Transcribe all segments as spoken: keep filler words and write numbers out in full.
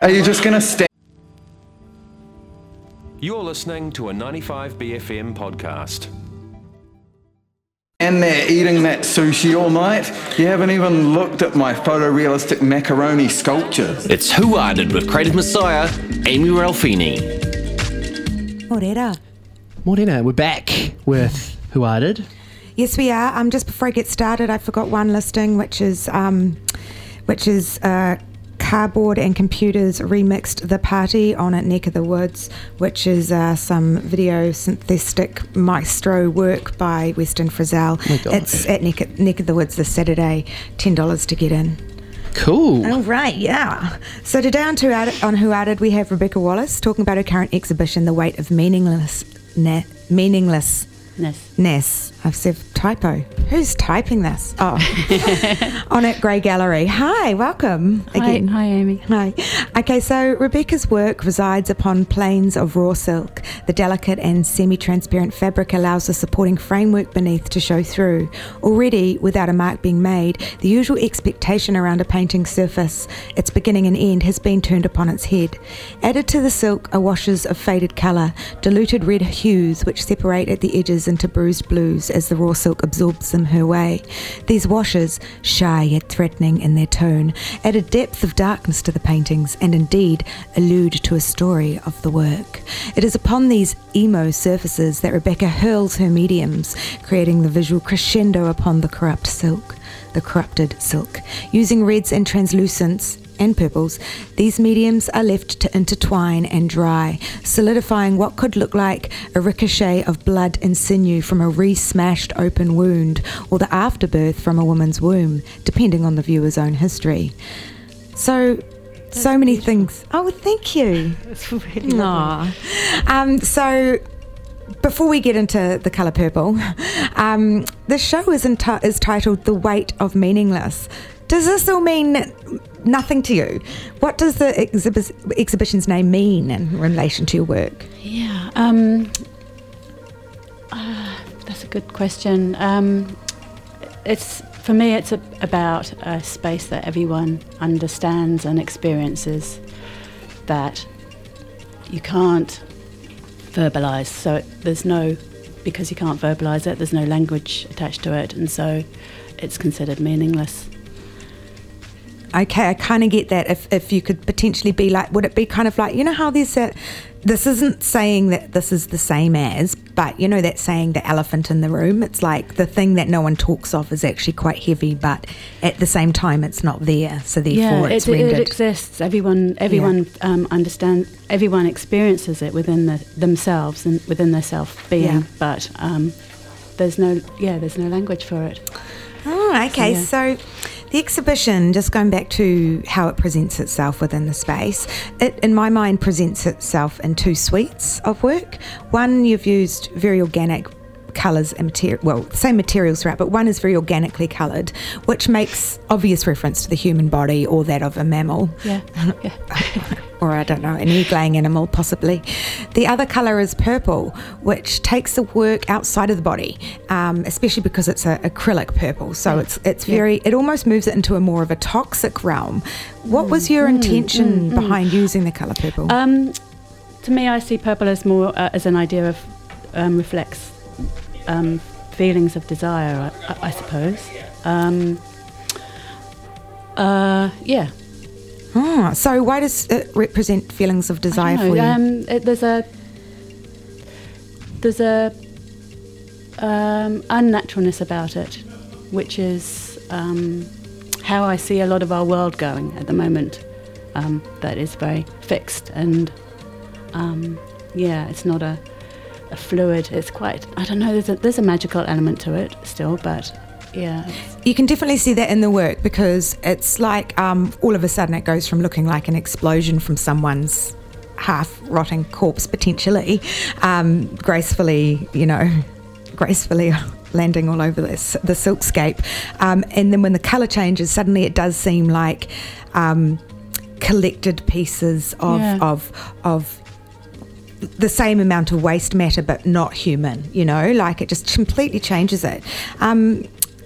Are you just going to stand? You're listening to a ninety-five B F M podcast. And there eating that sushi all night? You haven't even looked at my photorealistic macaroni sculpture. It's Who Arted with Creative Messiah, Amy Ralphini. Morena. Morena, we're back with Who Arted. Yes, we are. Um, just before I get started, I forgot one listing, which is um, which is uh, Cardboard and Computers remixed The Party on at Neck of the Woods, which is uh, some video synthetic maestro work by Weston Frizzell. Oh it's at Neck, Neck of the Woods this Saturday, ten dollars to get in. Cool. All right, yeah. So today on, to Arted, on Who Arted, we have Rebecca Wallace talking about her current exhibition, The Weight of Meaningless, na- Meaninglessness. Ness. I've said typo. Who's typing this? Oh. On at Grey Gallery. Hi, welcome. Hi, again. hi, Amy. Hi. Okay, so Rebecca's work resides upon planes of raw silk. The delicate and semi-transparent fabric allows the supporting framework beneath to show through. Already, without a mark being made, the usual expectation around a painting surface, its beginning and end, has been turned upon its head. Added to the silk are washes of faded colour, diluted red hues which separate at the edges into bruised blues as the raw silk absorbs them her way. These washes, shy yet threatening in their tone, add a depth of darkness to the paintings and indeed allude to a story of the work. It is upon these emo surfaces that Rebecca hurls her mediums, creating the visual crescendo upon the corrupt silk, the corrupted silk. Using reds and translucents and purples, these mediums are left to intertwine and dry, solidifying what could look like a ricochet of blood and sinew from a re-smashed open wound, or the afterbirth from a woman's womb, depending on the viewer's own history. So, That's so many beautiful. things. Oh, thank you. It's really lovely. Um, so, before we get into the colour purple, um, the show is, enti- is titled The Weight of Meaningless. Does this all mean nothing to you? What does the exhibit- exhibition's name mean in relation to your work? Yeah, um, uh, that's a good question. Um, it's for me, it's a, about a space that everyone understands and experiences that you can't verbalise. So it, there's no, because you can't verbalise it, there's no language attached to it, and so it's considered meaningless. Okay, I kind of get that. If if you could potentially be like, would it be kind of like, you know how there's that, this isn't saying that this is the same as, but you know that saying the elephant in the room, it's like the thing that no one talks of is actually quite heavy, but at the same time it's not there, so therefore yeah, it's it, rendered. it exists. Everyone everyone yeah. um, understand, everyone experiences it within the, themselves and within their self-being, yeah. but um, there's no, yeah, there's no language for it. Oh, okay, so, yeah. so the exhibition, just going back to how it presents itself within the space, it, in my mind, presents itself in two suites of work. One, you've used very organic colours and material, well, same materials throughout, but one is very organically coloured, which makes obvious reference to the human body or that of a mammal. Yeah. yeah. Or I don't know, an egg-laying animal possibly. The other colour is purple, which takes the work outside of the body, um, especially because it's a acrylic purple. So it's it's very, yeah. it almost moves it into a more of a toxic realm. What mm, was your mm, intention mm, behind mm. using the colour purple? Um, to me, I see purple as more uh, as an idea of um, reflects um, feelings of desire, I, I suppose. Um, uh, yeah. Oh, so why does it represent feelings of desire for you? Um, it, there's a there's a um, unnaturalness about it, which is um, how I see a lot of our world going at the moment. Um, that is very fixed and um, yeah, it's not a, a fluid. It's quite, I don't know. There's a there's a magical element to it still, but. Yeah, you can definitely see that in the work because it's like um, all of a sudden it goes from looking like an explosion from someone's half-rotting corpse potentially, um, gracefully, you know, gracefully landing all over this, the silkscape. Um, and then when the colour changes, suddenly it does seem like um, collected pieces of, yeah. of, of the same amount of waste matter but not human, you know, like it just completely changes it. Um,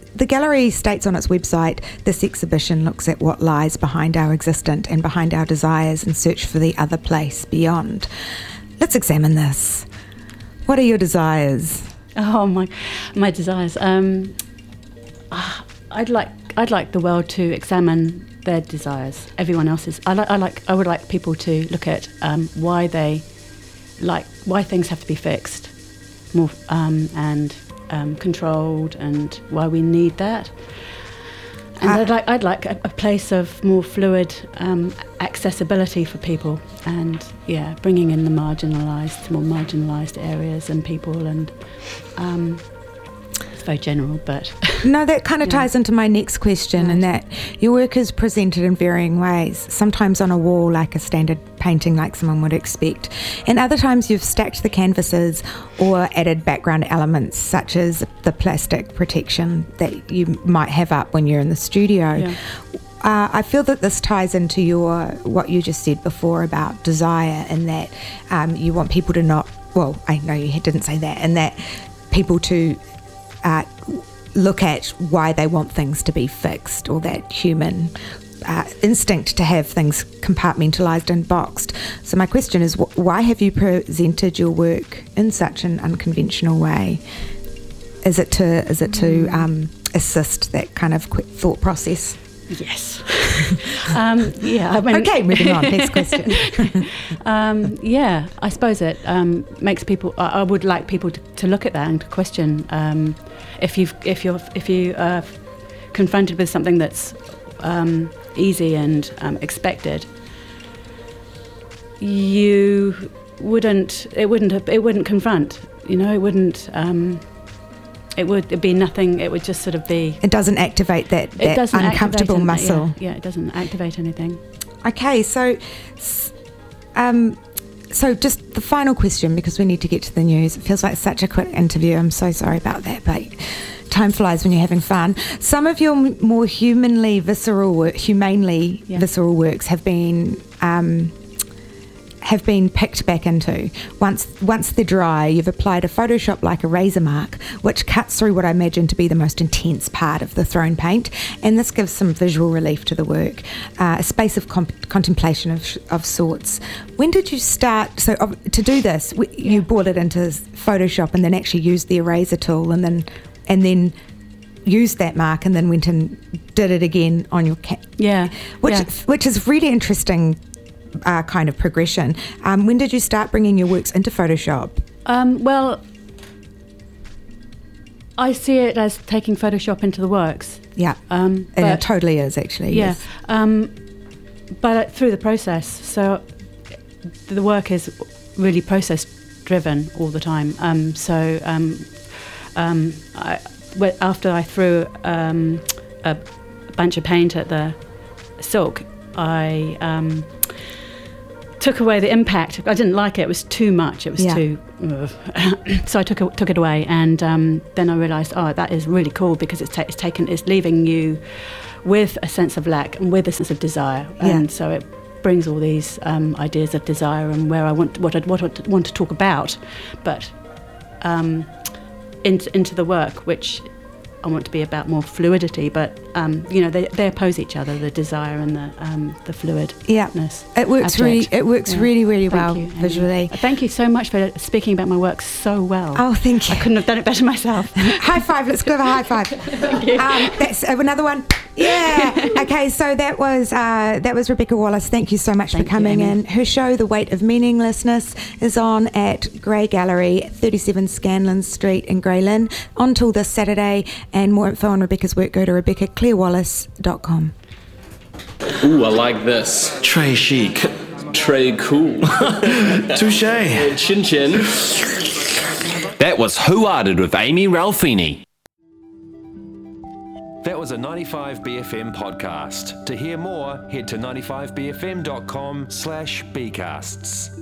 the gallery states on its website, this exhibition looks at what lies behind our existence and behind our desires and search for the other place beyond. Let's examine this. What are your desires? Oh my, my desires. Um, ah, I'd like I'd like the world to examine their desires, everyone else's. I like I like I would like people to look at um, why they like why things have to be fixed, more um, and um, controlled, and why we need that. And Uh, I'd like I'd like a, a place of more fluid um, accessibility for people, and yeah, bringing in the marginalised, more marginalised areas and people, and um, it's very general, but No, that kind of Yeah. ties into my next question, Right. in that your work is presented in varying ways. Sometimes on a wall, like a standard painting, like someone would expect, and other times you've stacked the canvases or added background elements, such as the plastic protection that you might have up when you're in the studio. Yeah. Uh, I feel that this ties into your what you just said before about desire, and that um, you want people to not. Well, I know you didn't say that, and that people to uh, look at why they want things to be fixed, or that human uh, instinct to have things compartmentalised and boxed. So my question is, wh- why have you presented your work in such an unconventional way? Is it to is it to um, assist that kind of quick thought process? yes, um, yeah. I mean, Okay, moving on. Next question. um, yeah, I suppose it um, makes people. I, I would like people to, to look at that and to question um, if you if you're if you are confronted with something that's um, easy and um, expected, you wouldn't. It wouldn't. It wouldn't confront. You know, it wouldn't. Um, it would it'd be nothing. It would just sort of be. It doesn't activate that, It that doesn't uncomfortable activate muscle. anything, Yeah, yeah, it doesn't activate anything. Okay, so s- um, so just the final question, because we need to get to the news. It feels like such a quick interview. I'm so sorry about that, but time flies when you're having fun. Some of your m- more humanly visceral work, humanely Yeah. visceral works have been um, have been picked back into. Once once they're dry, you've applied a Photoshop like a razor mark, which cuts through what I imagine to be the most intense part of the thrown paint, and this gives some visual relief to the work, uh, a space of comp- contemplation of, of sorts. When did you start? So uh, to do this, w- you brought it into Photoshop and then actually used the eraser tool, and then and then used that mark, and then went and did it again on your cat. Yeah, Which yeah. which is really interesting. Uh, kind of progression. Um, when did you start bringing your works into Photoshop? Um, well, I see it as taking Photoshop into the works. Yeah, Um, and it but- totally is actually. yeah, Yes. um, but through the process. So the work is really process driven all the time. Um, so um, um, I, wh- after I threw um, a bunch of paint at the silk, I um, took away the impact. I didn't like it. It was too much. It was Yeah. too. Ugh. So I took it, took it away, and um, then I realised, oh, that is really cool, because it's, ta- it's taken, it's leaving you with a sense of lack and with a sense of desire, Yeah. and so it brings all these um, ideas of desire and where I want what I what I want to talk about, but um, into into the work, which I want to be about more fluidity, but um, you know, they, they oppose each other, the desire and the um, the fluidness. Yeah, it works Abject. really. It works Yeah. really, really Thank well you, Amy. visually. Thank you so much for speaking about my work so well. Oh, thank you. I couldn't have done it better myself. High five. Let's give a high five. Thank you. Um, that's uh, another one. Yeah. Okay. So that was uh, that was Rebecca Wallace. Thank you so much Thank for you, coming Amy. in. Her show, The Weight of Meaninglessness, is on at Grey Gallery, thirty-seven Scanlon Street in Grey Lynn, until this Saturday. And more info on Rebecca's work, go to rebecca claire wallace dot com. Ooh, I like this. Trey chic. Trey cool. Touche. Chin chin. That was Who Arted with Amy Ralphini. That was a ninety-five B F M podcast. To hear more, head to ninety-five b f m dot com slash bcasts.